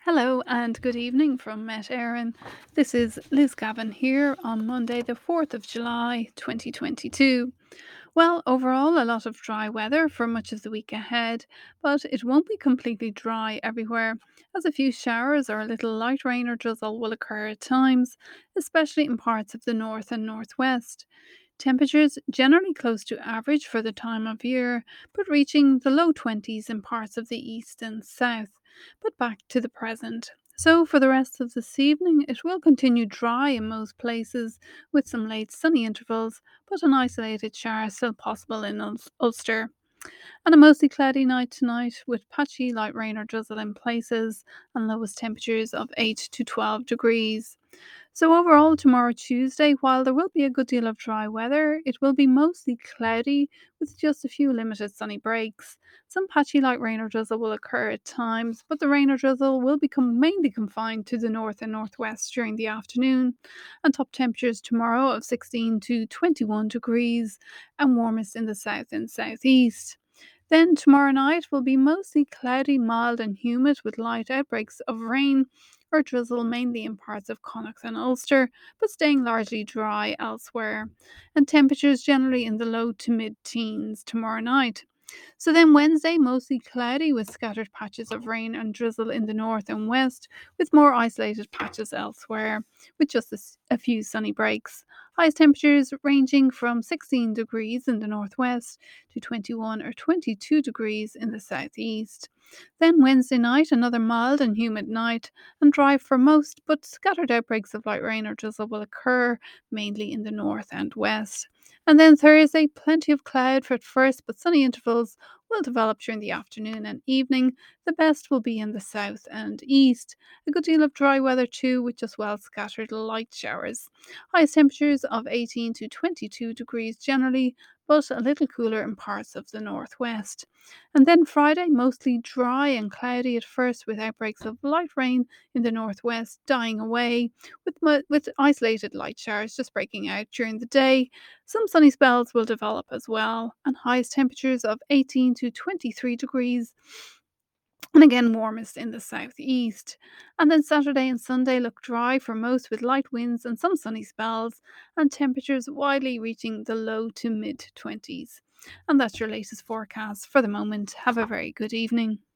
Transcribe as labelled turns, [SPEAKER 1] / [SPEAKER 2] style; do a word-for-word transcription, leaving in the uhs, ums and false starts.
[SPEAKER 1] Hello and good evening from Met Erin. This is Liz Gavin here on Monday, the fourth of July, twenty twenty-two. Well, overall, a lot of dry weather for much of the week ahead, but it won't be completely dry everywhere, as a few showers or a little light rain or drizzle will occur at times, especially in parts of the north and northwest. Temperatures generally close to average for the time of year, but reaching the low twenties in parts of the east and south. But back to the present. So, for the rest of this evening, it will continue dry in most places, with some late sunny intervals, but an isolated shower still possible in Ul- Ulster. And a mostly cloudy night tonight, with patchy light rain or drizzle in places, and lowest temperatures of eight to twelve degrees. So, overall, tomorrow, Tuesday, while there will be a good deal of dry weather, it will be mostly cloudy with just a few limited sunny breaks. Some patchy light rain or drizzle will occur at times, but the rain or drizzle will become mainly confined to the north and northwest during the afternoon. And top temperatures tomorrow of sixteen to twenty-one degrees, and warmest in the south and southeast. Then tomorrow night will be mostly cloudy, mild, and humid with light outbreaks of rain or drizzle mainly in parts of Connacht and Ulster, but staying largely dry elsewhere. And temperatures generally in the low to mid teens tomorrow night. So then Wednesday, mostly cloudy with scattered patches of rain and drizzle in the north and west, with more isolated patches elsewhere, with just a, s- a few sunny breaks. Highest temperatures ranging from sixteen degrees in the northwest to twenty-one or twenty-two degrees in the southeast. Then Wednesday night, another mild and humid night, and dry for most, but scattered outbreaks of light rain or drizzle will occur, mainly in the north and west. And then Thursday, plenty of cloud for at first, but sunny intervals will develop during the afternoon and evening. The best will be in the south and east. A good deal of dry weather too, with just well scattered light showers. Highest temperatures of eighteen to twenty-two degrees generally, but a little cooler in parts of the northwest. And then Friday, mostly dry and cloudy at first, with outbreaks of light rain in the northwest dying away, with, mo- with isolated light showers just breaking out during the day. Some sunny spells will develop as well, and highest temperatures of eighteen to twenty-three degrees, and again warmest in the southeast. And then Saturday and Sunday look dry for most, with light winds and some sunny spells, and temperatures widely reaching the low to mid twenties. And that's your latest forecast for the moment. Have a very good evening.